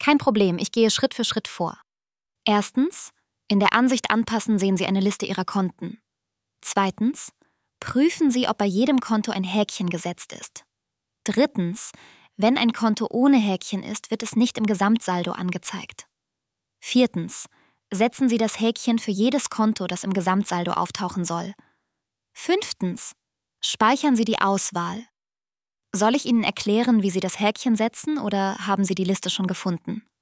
Kein Problem, ich gehe Schritt für Schritt vor. Erstens, in der Ansicht anpassen sehen Sie eine Liste Ihrer Konten. Zweitens, prüfen Sie, ob bei jedem Konto ein Häkchen gesetzt ist. Drittens, wenn ein Konto ohne Häkchen ist, wird es nicht im Gesamtsaldo angezeigt. Viertens, setzen Sie das Häkchen für jedes Konto, das im Gesamtsaldo auftauchen soll. Fünftens, speichern Sie die Auswahl. Soll ich Ihnen erklären, wie Sie das Häkchen setzen, oder haben Sie die Liste schon gefunden?